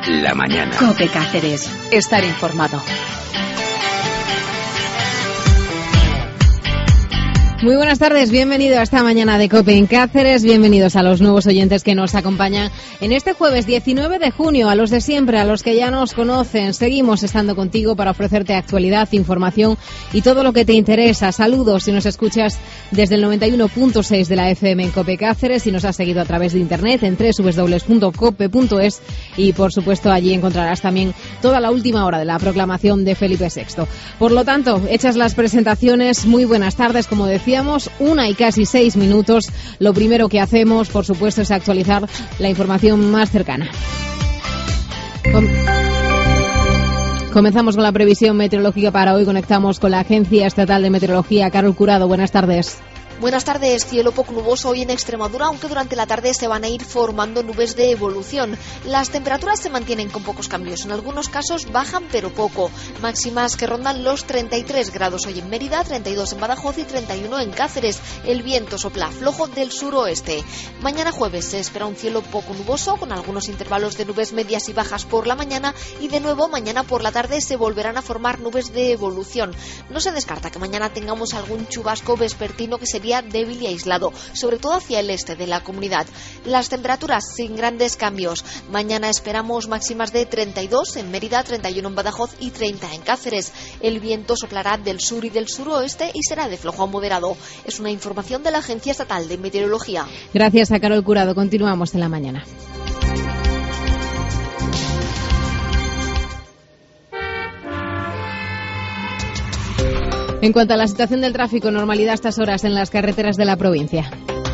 la mañana. COPE Cáceres. Estar informado. Muy buenas tardes, bienvenido a esta mañana de COPE en Cáceres, bienvenidos a los nuevos oyentes que nos acompañan en este jueves 19 de junio, a los de siempre, a los que ya nos conocen. Seguimos estando contigo para ofrecerte actualidad, información y todo lo que te interesa. Saludos si nos escuchas desde el 91.6 de la FM en COPE Cáceres, si nos has seguido a través de internet en www.cope.es y por supuesto allí encontrarás también toda la última hora de la proclamación de Felipe VI. Por lo tanto, hechas las presentaciones, muy buenas tardes, como decíamos, 1 y casi 6 minutos. Lo primero que hacemos, por supuesto, es actualizar la información más cercana. Comenzamos con la previsión meteorológica para hoy. Conectamos con la Agencia Estatal de Meteorología. Carol Curado, buenas tardes. Buenas tardes. Cielo poco nuboso hoy en Extremadura, aunque durante la tarde se van a ir formando nubes de evolución. Las temperaturas se mantienen con pocos cambios. En algunos casos bajan, pero poco. Máximas que rondan los 33 grados hoy en Mérida, 32 en Badajoz y 31 en Cáceres. El viento sopla flojo del suroeste. Mañana jueves se espera un cielo poco nuboso, con algunos intervalos de nubes medias y bajas por la mañana. Y de nuevo, mañana por la tarde se volverán a formar nubes de evolución. No se descarta que mañana tengamos algún chubasco vespertino que sería débil y aislado, sobre todo hacia el este de la comunidad. Las temperaturas sin grandes cambios. Mañana esperamos máximas de 32 en Mérida, 31 en Badajoz y 30 en Cáceres. El viento soplará del sur y del suroeste y será de flojo a moderado. Es una información de la Agencia Estatal de Meteorología. Gracias a Carol Curado. Continuamos en la mañana. En cuanto a la situación del tráfico, normalidad a estas horas en las carreteras de la provincia.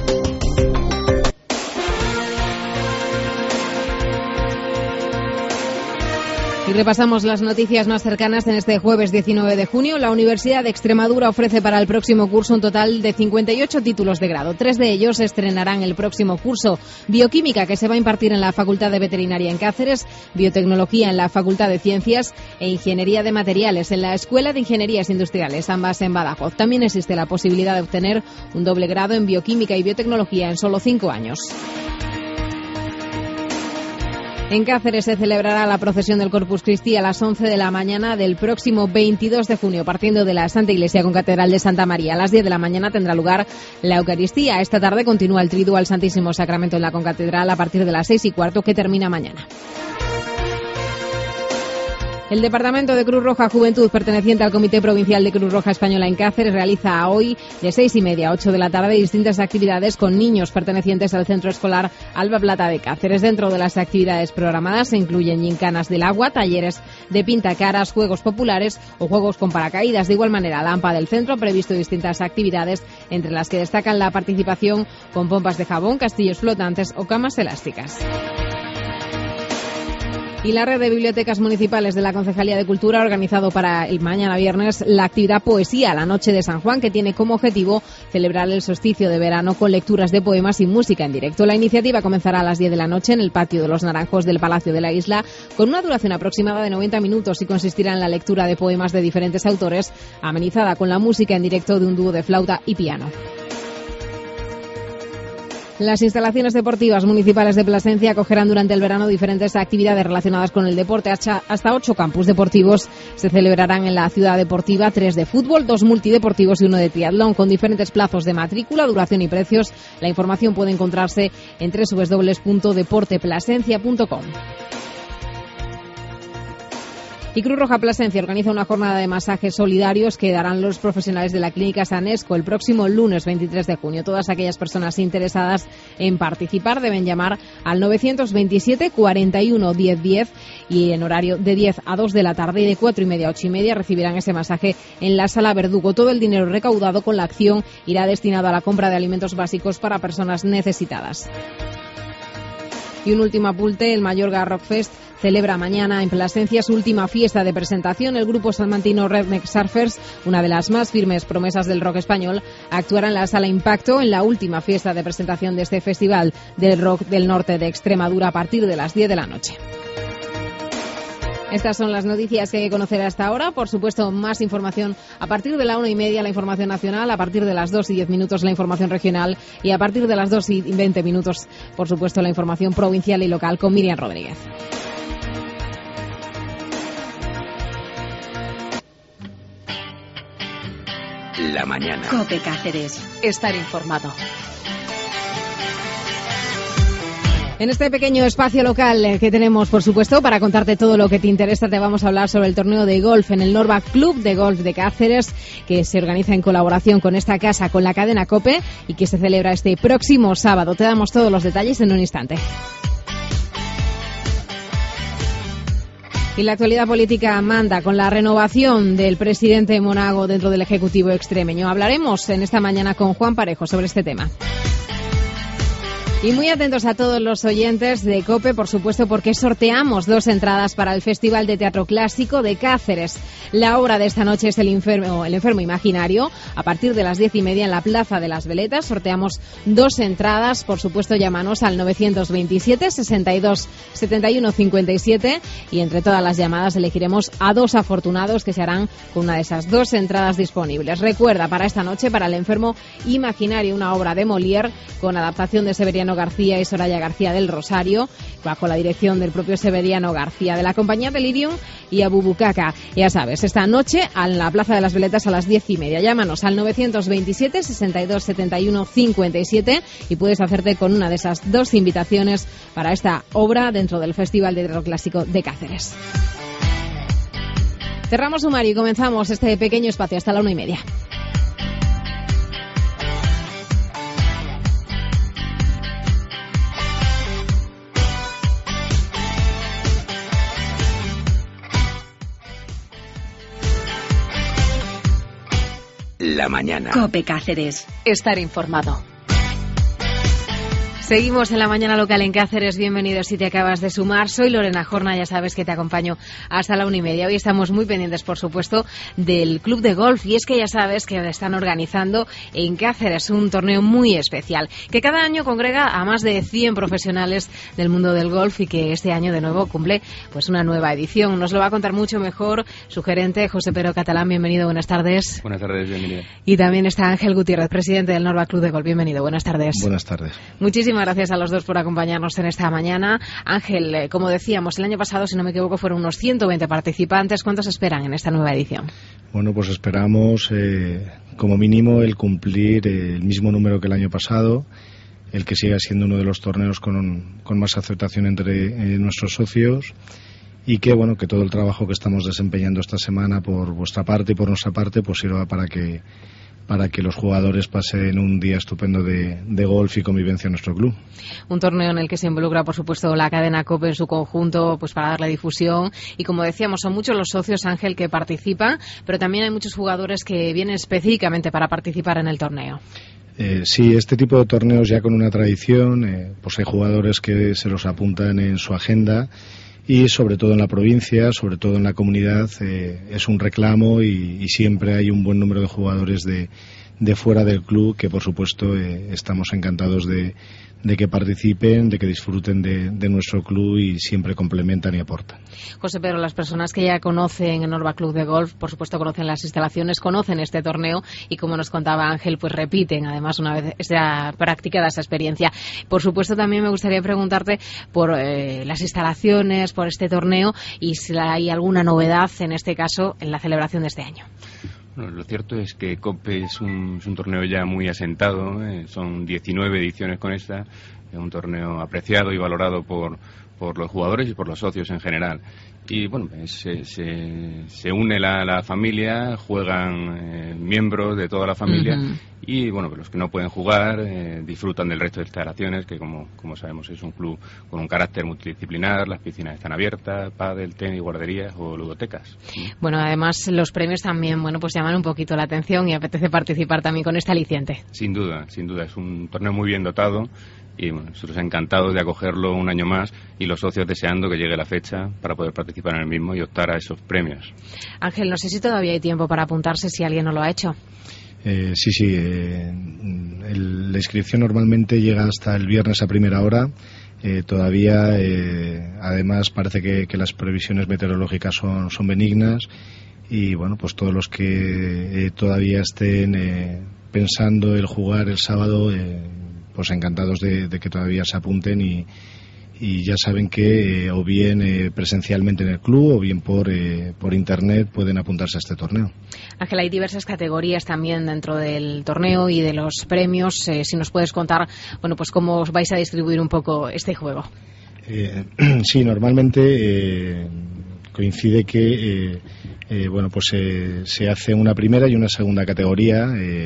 Y repasamos las noticias más cercanas en este jueves 19 de junio. La Universidad de Extremadura ofrece para el próximo curso un total de 58 títulos de grado. 3 de ellos se estrenarán el próximo curso. Bioquímica, que se va a impartir en la Facultad de Veterinaria en Cáceres, Biotecnología en la Facultad de Ciencias e Ingeniería de Materiales en la Escuela de Ingenierías Industriales, ambas en Badajoz. También existe la posibilidad de obtener un doble grado en Bioquímica y Biotecnología en solo 5 años. En Cáceres se celebrará la procesión del Corpus Christi a las 11 de la mañana del próximo 22 de junio, partiendo de la Santa Iglesia con Catedral de Santa María. A las 10 de la mañana tendrá lugar la Eucaristía. Esta tarde continúa el triduo al Santísimo Sacramento en la concatedral a partir de las 6:15, que termina mañana. El Departamento de Cruz Roja Juventud, perteneciente al Comité Provincial de Cruz Roja Española en Cáceres, realiza hoy de 6:30 a 8 de la tarde distintas actividades con niños pertenecientes al Centro Escolar Alba Plata de Cáceres. Dentro de las actividades programadas se incluyen gincanas del agua, talleres de pintacaras, juegos populares o juegos con paracaídas. De igual manera, la AMPA del centro ha previsto distintas actividades, entre las que destacan la participación con pompas de jabón, castillos flotantes o camas elásticas. Y la red de bibliotecas municipales de la Concejalía de Cultura ha organizado para el mañana viernes la actividad Poesía, la Noche de San Juan, que tiene como objetivo celebrar el solsticio de verano con lecturas de poemas y música en directo. La iniciativa comenzará a las 10 de la noche en el patio de los Naranjos del Palacio de la Isla, con una duración aproximada de 90 minutos y consistirá en la lectura de poemas de diferentes autores, amenizada con la música en directo de un dúo de flauta y piano. Las instalaciones deportivas municipales de Plasencia acogerán durante el verano diferentes actividades relacionadas con el deporte. Hasta 8 campus deportivos se celebrarán en la ciudad deportiva, 3 de fútbol, 2 multideportivos y 1 de triatlón, con diferentes plazos de matrícula, duración y precios. La información puede encontrarse en www.deporteplasencia.com. Y Cruz Roja Plasencia organiza una jornada de masajes solidarios que darán los profesionales de la Clínica Sanesco el próximo lunes 23 de junio. Todas aquellas personas interesadas en participar deben llamar al 927 41 10 10 y en horario de 10 a 2 de la tarde y de 4:30 a 8:30 recibirán ese masaje en la Sala Verdugo. Todo el dinero recaudado con la acción irá destinado a la compra de alimentos básicos para personas necesitadas. Y un último apunte, el Mallorca Rock Fest celebra mañana en Plasencia su última fiesta de presentación. El grupo salmantino Redneck Surfers, una de las más firmes promesas del rock español, actuará en la Sala Impacto en la última fiesta de presentación de este festival del rock del norte de Extremadura a partir de las 10 de la noche. Estas son las noticias que hay que conocer hasta ahora. Por supuesto, más información a partir de la 1:30, la información nacional, a partir de las 2:10 la información regional y a partir de las 2:20, por supuesto, la información provincial y local con Miriam Rodríguez. La mañana. COPE Cáceres. Estar informado. En este pequeño espacio local que tenemos, por supuesto, para contarte todo lo que te interesa, te vamos a hablar sobre el torneo de golf en el Norba Club de Golf de Cáceres, que se organiza en colaboración con esta casa, con la cadena COPE, y que se celebra este próximo sábado. Te damos todos los detalles en un instante. Y la actualidad política manda con la renovación del presidente Monago dentro del Ejecutivo extremeño. Hablaremos en esta mañana con Juan Parejo sobre este tema. Y muy atentos a todos los oyentes de COPE, por supuesto, porque sorteamos 2 entradas para el Festival de Teatro Clásico de Cáceres. La obra de esta noche es El enfermo imaginario. A partir de las 10:30 en la Plaza de las Veletas sorteamos 2 entradas. Por supuesto, llámanos al 927 62 71 57 y entre todas las llamadas elegiremos a 2 afortunados que se harán con una de esas 2 entradas disponibles. Recuerda, para esta noche, para El enfermo imaginario, una obra de Molière con adaptación de Severiano García y Soraya García del Rosario, bajo la dirección del propio Severiano García, de la compañía Delirium y Abubucaca. Ya sabes, esta noche en la Plaza de las Veletas a las 10:30. Llámanos al 927 62 71 57 y puedes hacerte con una de esas 2 invitaciones para esta obra dentro del Festival de Teatro Clásico de Cáceres. Cerramos sumario y comenzamos este pequeño espacio hasta la 1:30. La mañana. COPE Cáceres. Estar informado. Seguimos en la mañana local en Cáceres. Bienvenidos si te acabas de sumar. Soy Lorena Jorna, ya sabes que te acompaño hasta la 1:30. Hoy estamos muy pendientes, por supuesto, del club de golf. Y es que ya sabes que están organizando en Cáceres un torneo muy especial, que cada año congrega a más de 100 profesionales del mundo del golf y que este año de nuevo cumple pues una nueva edición. Nos lo va a contar mucho mejor su gerente, José Pedro Catalán. Bienvenido, buenas tardes. Buenas tardes, bienvenido. Y también está Ángel Gutiérrez, presidente del Norba Club de Golf. Bienvenido, buenas tardes. Buenas tardes. Muchísimas gracias a los dos por acompañarnos en esta mañana. Ángel, como decíamos, el año pasado, si no me equivoco, fueron unos 120 participantes. ¿Cuántos esperan en esta nueva edición? Bueno, pues esperamos como mínimo el cumplir el mismo número que el año pasado, el que siga siendo uno de los torneos con más aceptación entre nuestros socios, y que bueno, que todo el trabajo que estamos desempeñando esta semana por vuestra parte y por nuestra parte pues sirva para que los jugadores pasen un día estupendo de golf y convivencia en nuestro club. Un torneo en el que se involucra, por supuesto, la cadena COPE en su conjunto, pues para darle difusión. Y como decíamos, son muchos los socios, Ángel, que participan, pero también hay muchos jugadores que vienen específicamente para participar en el torneo. Sí, este tipo de torneos ya con una tradición, pues hay jugadores que se los apuntan en su agenda. Y sobre todo en la provincia, sobre todo en la comunidad, es un reclamo y siempre hay un buen número de jugadores de fuera del club que, por supuesto, estamos encantados de que participen, de que disfruten de nuestro club y siempre complementan y aportan. José Pedro, las personas que ya conocen el Norba Club de Golf, por supuesto conocen las instalaciones, conocen este torneo y, como nos contaba Ángel, pues repiten además una vez esa practicada esa experiencia. Por supuesto, también me gustaría preguntarte por las instalaciones, por este torneo y si hay alguna novedad en este caso en la celebración de este año. Bueno, lo cierto es que COPE es un torneo ya muy asentado, son 19 ediciones con esta, es un torneo apreciado y valorado por los jugadores y por los socios en general. Y bueno, se une la familia, juegan miembros de toda la familia. Uh-huh. Y bueno, pues los que no pueden jugar disfrutan del resto de instalaciones, que como sabemos es un club con un carácter multidisciplinar, las piscinas están abiertas, pádel, tenis, guarderías o ludotecas. Bueno, además los premios también, bueno, pues llaman un poquito la atención y apetece participar también con este aliciente. Sin duda, es un torneo muy bien dotado y bueno, nosotros encantados de acogerlo un año más y los socios deseando que llegue la fecha para poder participar en el mismo y optar a esos premios. Ángel, no sé si todavía hay tiempo para apuntarse si alguien no lo ha hecho. Sí. La inscripción normalmente llega hasta el viernes a primera hora. Todavía, además, parece que las previsiones meteorológicas son benignas y, bueno, pues todos los que todavía estén pensando el jugar el sábado, pues encantados de que todavía se apunten y y ya saben que o bien presencialmente en el club o bien por internet pueden apuntarse a este torneo. Ángel, hay diversas categorías también dentro del torneo y de los premios. Si nos puedes contar, bueno, pues cómo os vais a distribuir un poco este juego. Sí, normalmente coincide que bueno, pues se hace una primera y una segunda categoría.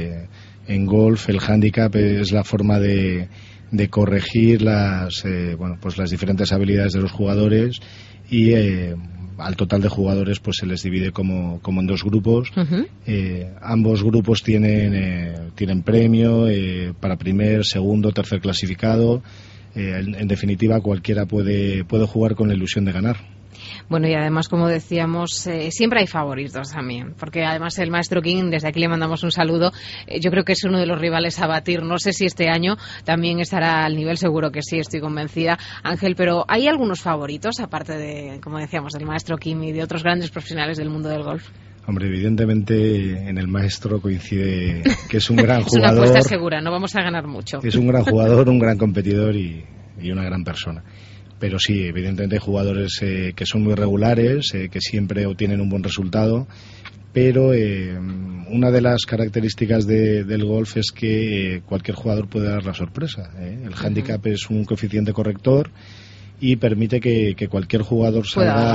En golf el handicap es la forma de corregir las diferentes habilidades de los jugadores, y al total de jugadores pues se les divide como en dos grupos. Uh-huh. Ambos grupos tienen premio para primer, segundo, tercer clasificado. En definitiva, cualquiera puede jugar con la ilusión de ganar. Bueno, y además, como decíamos, siempre hay favoritos también, porque además el maestro King, desde aquí le mandamos un saludo, yo creo que es uno de los rivales a batir. No sé si este año también estará al nivel, seguro que sí, estoy convencida, Ángel, pero ¿hay algunos favoritos, aparte de, como decíamos, del maestro King y de otros grandes profesionales del mundo del golf? Hombre, evidentemente en el maestro coincide que es un gran jugador. Es una apuesta segura, no vamos a ganar mucho. Es un gran jugador, un gran competidor y una gran persona. Pero sí, evidentemente hay jugadores que son muy regulares, que siempre obtienen un buen resultado, pero una de las características del golf es que cualquier jugador puede dar la sorpresa. El handicap es un coeficiente corrector y permite que cualquier jugador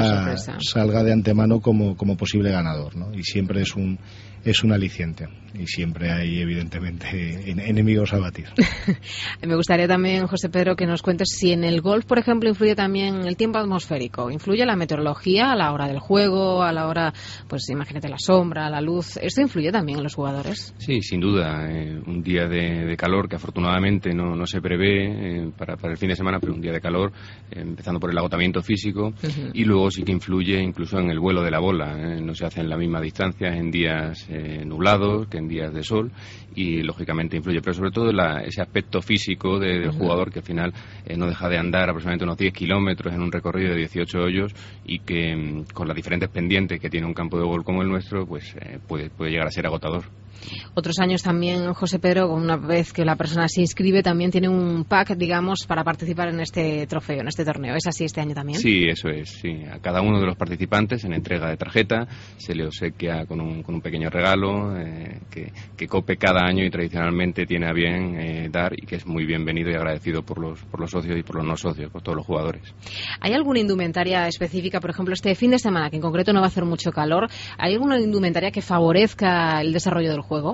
salga de antemano como posible ganador, ¿no? Y siempre es un aliciente, y siempre hay evidentemente enemigos a batir. Me gustaría también, José Pedro, que nos cuentes si en el golf, por ejemplo, influye también el tiempo atmosférico, influye la meteorología a la hora del juego, a la hora, pues imagínate, la sombra, la luz. ¿Esto influye también en los jugadores? Sí, sin duda. Un día de calor que afortunadamente no se prevé para el fin de semana, pero un día de calor, empezando por el agotamiento físico, uh-huh. Y luego sí que influye incluso en el vuelo de la bola. No se hace en la misma distancia en días nublados que en días de sol, y lógicamente influye, pero sobre todo ese aspecto físico del uh-huh. jugador, que al final no deja de andar aproximadamente unos 10 kilómetros en un recorrido de 18 hoyos, y que con las diferentes pendientes que tiene un campo de golf como el nuestro, pues puede llegar a ser agotador. Otros años también, José Pedro, una vez que la persona se inscribe, también tiene un pack, digamos, para participar en este trofeo, en este torneo. ¿Es así este año también? Sí, eso es. Sí. A cada uno de los participantes, en entrega de tarjeta, se le obsequia con un pequeño regalo que COPE cada año y tradicionalmente tiene a bien dar, y que es muy bienvenido y agradecido por los socios y por los no socios, por todos los jugadores. ¿Hay alguna indumentaria específica, por ejemplo, este fin de semana, que en concreto no va a hacer mucho calor? ¿Hay alguna indumentaria que favorezca el desarrollo del juego?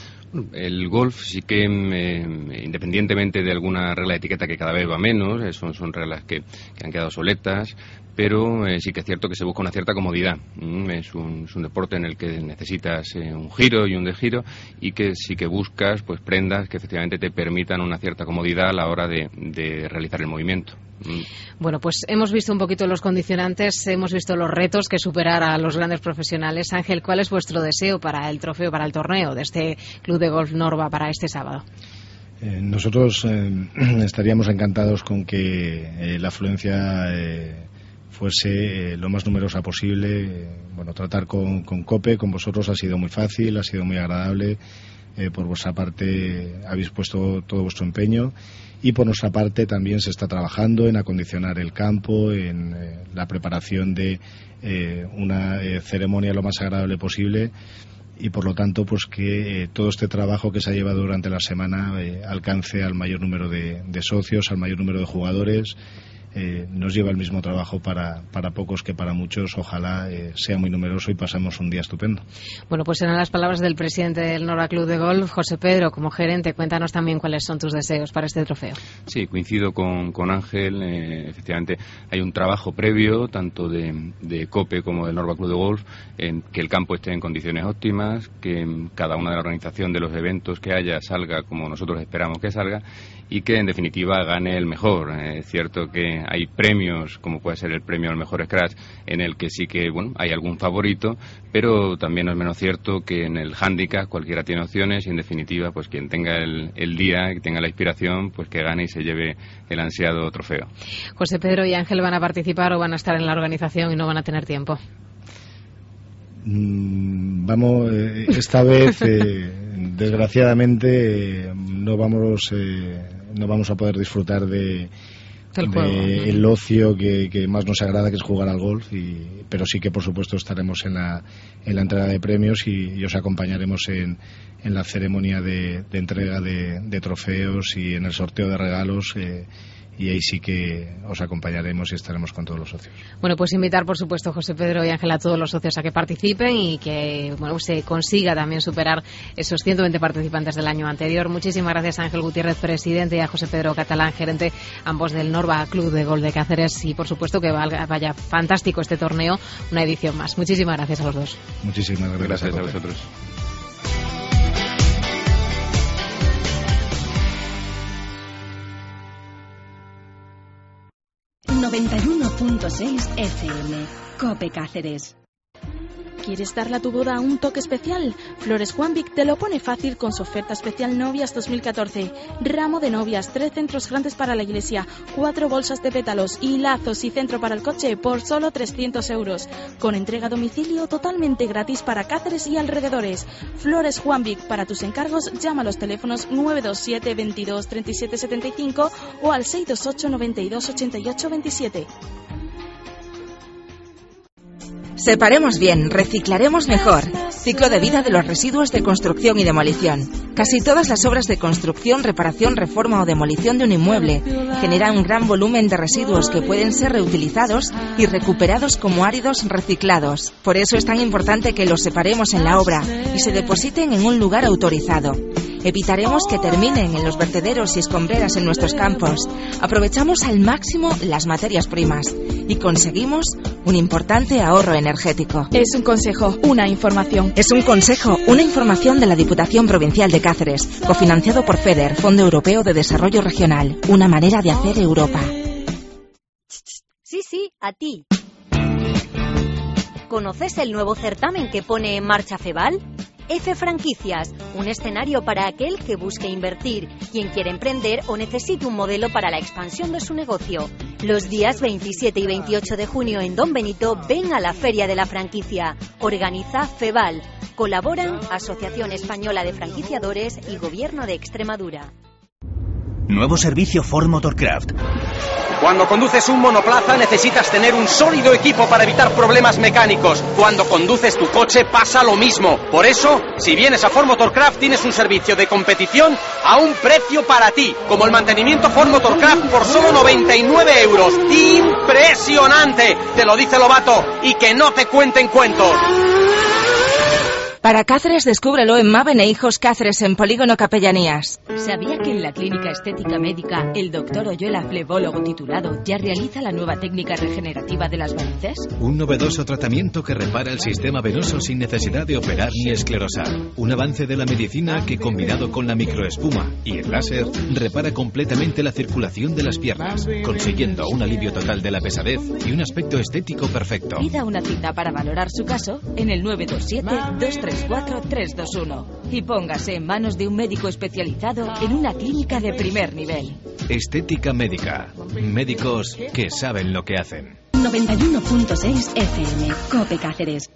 El golf sí que, independientemente de alguna regla de etiqueta que cada vez va menos, son reglas que han quedado obsoletas, pero sí que es cierto que se busca una cierta comodidad. Es un deporte en el que necesitas un giro y un desgiro, y que sí que buscas pues prendas que efectivamente te permitan una cierta comodidad a la hora de realizar el movimiento. Bueno, pues hemos visto un poquito los condicionantes, hemos visto los retos que superar a los grandes profesionales. Ángel, ¿cuál es vuestro deseo para el trofeo, para el torneo de este Club de Golf Norba para este sábado? Nosotros estaríamos encantados con que la afluencia fuese lo más numerosa posible. Bueno, tratar con COPE, con vosotros, ha sido muy fácil, ha sido muy agradable. Por vuestra parte habéis puesto todo vuestro empeño, y por nuestra parte también se está trabajando en acondicionar el campo, en la preparación de una ceremonia lo más agradable posible, y por lo tanto pues que todo este trabajo que se ha llevado durante la semana alcance al mayor número de socios, al mayor número de jugadores. Nos lleva el mismo trabajo para pocos que para muchos. Ojalá sea muy numeroso y pasemos un día estupendo. Bueno, pues eran las palabras del presidente del Norba Club de Golf. José Pedro, como gerente, cuéntanos también cuáles son tus deseos para este trofeo. Sí, coincido con Ángel. Efectivamente hay un trabajo previo, tanto de COPE como del Norba Club de Golf, en que el campo esté en condiciones óptimas, que cada una de la organización de los eventos que haya salga como nosotros esperamos que salga, y que en definitiva gane el mejor. Es cierto que hay premios, como puede ser el premio al mejor scratch, en el que sí que hay algún favorito, pero también no es menos cierto que en el handicap cualquiera tiene opciones, y en definitiva pues quien tenga el día, que tenga la inspiración, pues que gane y se lleve el ansiado trofeo. José Pedro y Ángel, ¿van a participar o van a estar en la organización y no van a tener tiempo? Vamos, esta vez desgraciadamente no vamos a poder disfrutar de el ocio que más nos agrada, que es jugar al golf, pero sí que por supuesto estaremos en la entrega de premios y os acompañaremos en la ceremonia de entrega de trofeos y en el sorteo de regalos, y ahí sí que os acompañaremos y estaremos con todos los socios. Bueno, pues invitar por supuesto, José Pedro y Ángela, a todos los socios a que participen y que se consiga también superar esos 120 participantes del año anterior. Muchísimas gracias a Ángel Gutiérrez, presidente, y a José Pedro Catalán, gerente, ambos del Norba Club de Golf de Cáceres, y por supuesto que vaya fantástico este torneo, una edición más. Muchísimas gracias a los dos. Muchísimas gracias a vosotros. 91.6 FM, COPE Cáceres. ¿Quieres darle a tu boda un toque especial? Flores Juan Vic te lo pone fácil con su oferta especial Novias 2014. Ramo de novias, 3 centros grandes para la iglesia, 4 bolsas de pétalos y lazos y centro para el coche por solo 300 euros. Con entrega a domicilio totalmente gratis para Cáceres y alrededores. Flores Juan Vic, para tus encargos llama a los teléfonos 927 22 37 75 o al 628 92 88 27. Separemos bien, reciclaremos mejor. Ciclo de vida de los residuos de construcción y demolición. Casi todas las obras de construcción, reparación, reforma o demolición de un inmueble generan un gran volumen de residuos que pueden ser reutilizados y recuperados como áridos reciclados. Por eso es tan importante que los separemos en la obra y se depositen en un lugar autorizado. Evitaremos que terminen en los vertederos y escombreras en nuestros campos. Aprovechamos al máximo las materias primas y conseguimos un importante ahorro energético. Es un consejo, una información. Es un consejo, una información de la Diputación Provincial de Cáceres, cofinanciado por FEDER, Fondo Europeo de Desarrollo Regional. Una manera de hacer Europa. Sí, a ti. ¿Conoces el nuevo certamen que pone en marcha FEVAL? F Franquicias, un escenario para aquel que busque invertir, quien quiere emprender o necesite un modelo para la expansión de su negocio. Los días 27 y 28 de junio en Don Benito, ven a la Feria de la Franquicia. Organiza FEVAL. Colaboran Asociación Española de Franquiciadores y Gobierno de Extremadura. Nuevo servicio Ford Motorcraft. Cuando conduces un monoplaza necesitas tener un sólido equipo para evitar problemas mecánicos. Cuando conduces tu coche pasa lo mismo. Por eso, si vienes a Ford Motorcraft tienes un servicio de competición a un precio para ti, como el mantenimiento Ford Motorcraft por solo 99 euros. ¡Impresionante! Te lo dice Lobato, y que no te cuenten cuentos. Para Cáceres, descúbrelo en Maven e Hijos Cáceres, en Polígono Capellanías. ¿Sabía que en la Clínica Estética Médica el doctor Oyola, flebólogo titulado, ya realiza la nueva técnica regenerativa de las varices? Un novedoso tratamiento que repara el sistema venoso sin necesidad de operar ni esclerosar. Un avance de la medicina que, combinado con la microespuma y el láser, repara completamente la circulación de las piernas, consiguiendo un alivio total de la pesadez y un aspecto estético perfecto. Pida una cita para valorar su caso en el 927-234-321 y póngase en manos de un médico especializado en una clínica de primer nivel. Estética Médica. Médicos que saben lo que hacen. 91.6 FM, COPE Cáceres.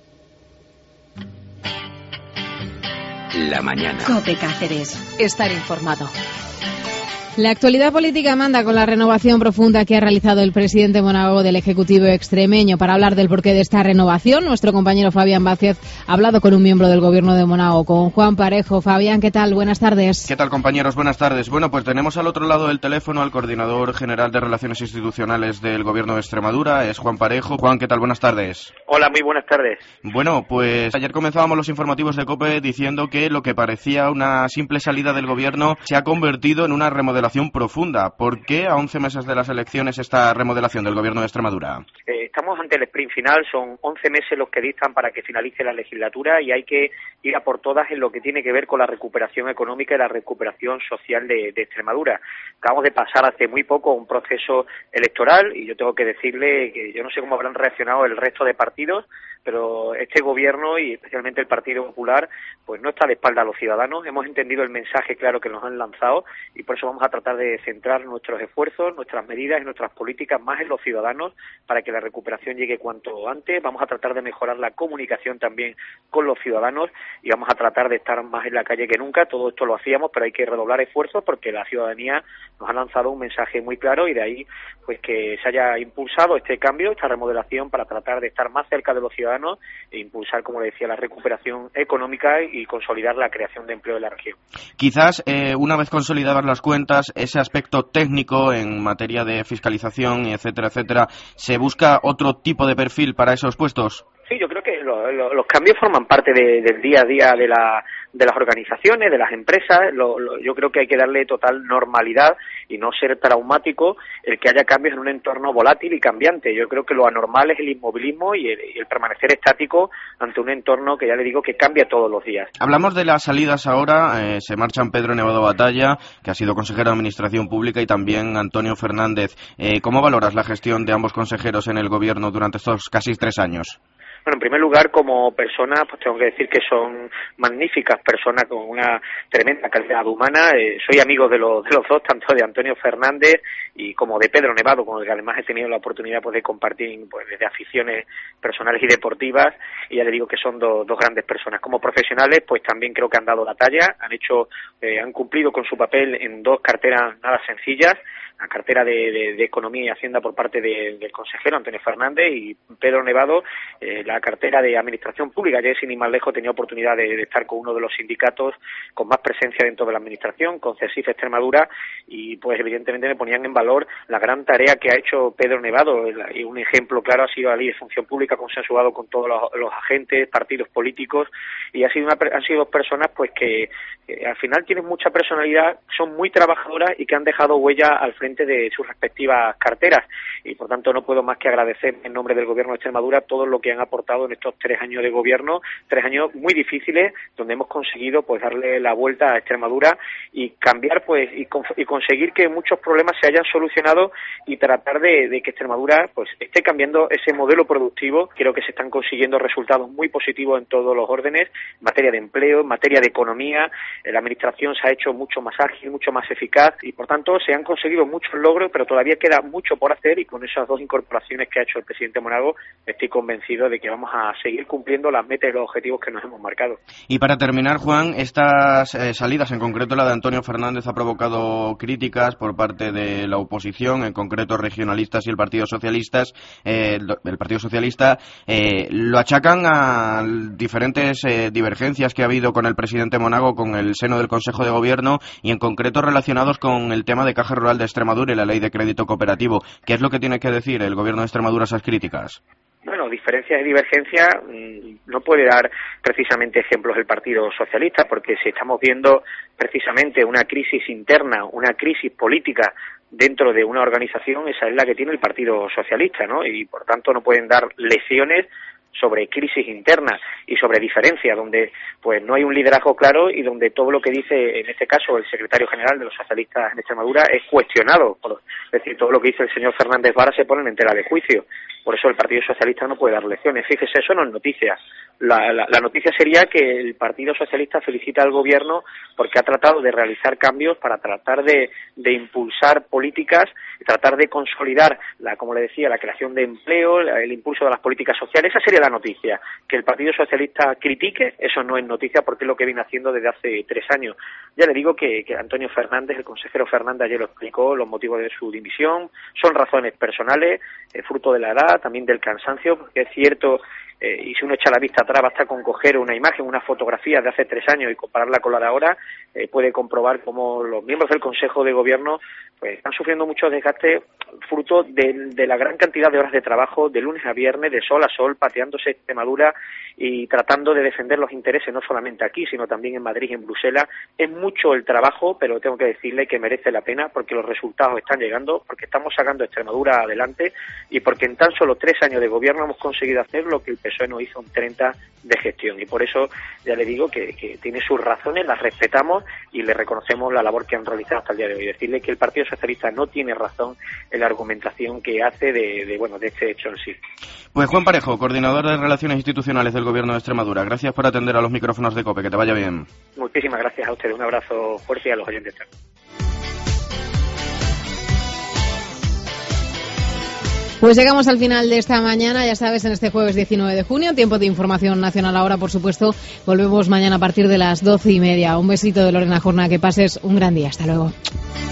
La mañana. COPE Cáceres. Estar informado. La actualidad política manda con la renovación profunda que ha realizado el presidente monago del Ejecutivo extremeño. Para hablar del porqué de esta renovación, nuestro compañero Fabián Vázquez ha hablado con un miembro del Gobierno de Monago, con Juan Parejo. Fabián, ¿qué tal? Buenas tardes. ¿Qué tal, compañeros? Buenas tardes. Bueno, pues tenemos al otro lado del teléfono al coordinador general de Relaciones Institucionales del Gobierno de Extremadura, es Juan Parejo. Juan, ¿qué tal? Buenas tardes. Hola, muy buenas tardes. Bueno, pues ayer comenzábamos los informativos de COPE diciendo que lo que parecía una simple salida del Gobierno se ha convertido en una remodelación profunda. ¿Por qué a 11 meses de las elecciones esta remodelación del Gobierno de Extremadura? Estamos ante el sprint final, son 11 meses los que distan para que finalice la legislatura y hay que ir a por todas en lo que tiene que ver con la recuperación económica y la recuperación social de Extremadura. Acabamos de pasar hace muy poco un proceso electoral y yo tengo que decirle que yo no sé cómo habrán reaccionado el resto de partidos, pero este gobierno y especialmente el Partido Popular pues no está de espalda a los ciudadanos. Hemos entendido el mensaje claro que nos han lanzado y por eso vamos a tratar de centrar nuestros esfuerzos, nuestras medidas y nuestras políticas más en los ciudadanos para que la recuperación llegue cuanto antes. Vamos a tratar de mejorar la comunicación también con los ciudadanos y vamos a tratar de estar más en la calle que nunca. Todo esto lo hacíamos, pero hay que redoblar esfuerzos porque la ciudadanía nos ha lanzado un mensaje muy claro y de ahí pues que se haya impulsado este cambio, esta remodelación para tratar de estar más cerca de los ciudadanos e impulsar, como le decía, la recuperación económica y consolidar la creación de empleo en la región. Quizás una vez consolidadas las cuentas, ese aspecto técnico en materia de fiscalización, etcétera, etcétera, ¿se busca otro tipo de perfil para esos puestos? Sí, yo creo que los cambios forman parte del día a día de las organizaciones, de las empresas. Yo creo que hay que darle total normalidad y no ser traumático el que haya cambios en un entorno volátil y cambiante. Yo creo que lo anormal es el inmovilismo y el permanecer estático ante un entorno que ya le digo que cambia todos los días. Hablamos de las salidas ahora. Se marchan Pedro Nevado Batalla, que ha sido consejero de Administración Pública, y también Antonio Fernández. ¿Cómo valoras la gestión de ambos consejeros en el Gobierno durante estos casi 3 años? Bueno, en primer lugar, como personas, pues tengo que decir que son magníficas personas con una tremenda calidad humana. Soy amigo de los dos, tanto de Antonio Fernández y como de Pedro Nevado, con el que además he tenido la oportunidad pues de compartir pues desde aficiones personales y deportivas, y ya le digo que son dos grandes personas. Como profesionales, pues también creo que han dado la talla, han cumplido con su papel en 2 carteras nada sencillas, la cartera de Economía y Hacienda por parte del consejero Antonio Fernández, y Pedro Nevado la cartera de Administración Pública. Ayer, sin ir más lejos, tenía oportunidad de estar con uno de los sindicatos con más presencia dentro de la Administración, con CESIF Extremadura, y pues evidentemente me ponían en valor la gran tarea que ha hecho Pedro Nevado, y un ejemplo claro ha sido la Ley de Función Pública consensuado con todos los agentes, partidos políticos, y han sido 2 personas pues que al final tienen mucha personalidad, son muy trabajadoras y que han dejado huella al frente de sus respectivas carteras, y por tanto no puedo más que agradecer en nombre del Gobierno de Extremadura todo lo que han aportado en estos 3 años de gobierno, 3 años muy difíciles donde hemos conseguido pues darle la vuelta a Extremadura y cambiar pues y conseguir que muchos problemas se hayan solucionado y tratar de que Extremadura pues esté cambiando ese modelo productivo. Creo que se están consiguiendo resultados muy positivos en todos los órdenes, en materia de empleo, en materia de economía. La administración se ha hecho mucho más ágil, mucho más eficaz, y por tanto se han conseguido muchos logros, pero todavía queda mucho por hacer, y con esas 2 incorporaciones que ha hecho el presidente Monago estoy convencido de que vamos a seguir cumpliendo las metas y los objetivos que nos hemos marcado. Y para terminar, Juan, estas salidas, en concreto la de Antonio Fernández, ha provocado críticas por parte de la oposición, en concreto regionalistas y el Partido Socialista. Lo achacan a diferentes divergencias que ha habido con el presidente Monago, con el seno del Consejo de Gobierno, y en concreto relacionados con el tema de Caja Rural de Extremadura y la Ley de Crédito Cooperativo. ¿Qué es lo que tiene que decir el Gobierno de Extremadura a esas críticas? Bueno, diferencias y divergencias no puede dar precisamente ejemplos el Partido Socialista, porque si estamos viendo precisamente una crisis interna, una crisis política dentro de una organización, esa es la que tiene el Partido Socialista, ¿no? Y por tanto no pueden dar lecciones sobre crisis internas y sobre diferencias, donde pues no hay un liderazgo claro y donde todo lo que dice, en este caso, el secretario general de los socialistas en Extremadura es cuestionado. Es decir, todo lo que dice el señor Fernández Vara se pone en tela de juicio. Por eso el Partido Socialista no puede dar lecciones. Fíjese, eso no es noticia. La noticia sería que el Partido Socialista felicita al Gobierno porque ha tratado de realizar cambios para tratar de impulsar políticas, tratar de consolidar, como le decía, la creación de empleo, el impulso de las políticas sociales. Esa sería la noticia. Que el Partido Socialista critique, eso no es noticia porque es lo que viene haciendo desde hace 3 años. Ya le digo que Antonio Fernández, el consejero Fernández, ayer lo explicó, los motivos de su dimisión son razones personales, fruto de la edad, también del cansancio, porque es cierto, y si uno echa la vista atrás basta con coger una imagen, una fotografía de hace 3 años y compararla con la de ahora, puede comprobar cómo los miembros del Consejo de Gobierno pues están sufriendo mucho desgaste fruto de la gran cantidad de horas de trabajo de lunes a viernes, de sol a sol, pateándose Extremadura y tratando de defender los intereses no solamente aquí, sino también en Madrid y en Bruselas. Es mucho el trabajo, pero tengo que decirle que merece la pena porque los resultados están llegando, porque estamos sacando Extremadura adelante y porque en tan solo 3 años de gobierno hemos conseguido hacer lo que el PSOE no hizo un 30 de gestión, y por eso ya le digo que tiene sus razones, las respetamos y le reconocemos la labor que han realizado hasta el día de hoy. Decirle que el Partido Socialista no tiene razón en la argumentación que hace de este hecho en sí. Pues Juan Parejo, coordinador de Relaciones Institucionales del Gobierno de Extremadura, gracias por atender a los micrófonos de COPE, que te vaya bien. Muchísimas gracias a ustedes, un abrazo fuerte y a los oyentes. Pues llegamos al final de esta mañana, ya sabes, en este jueves 19 de junio, tiempo de información nacional ahora, por supuesto. Volvemos mañana a partir de las 12:30. Un besito de Lorena Jorna, que pases un gran día. Hasta luego.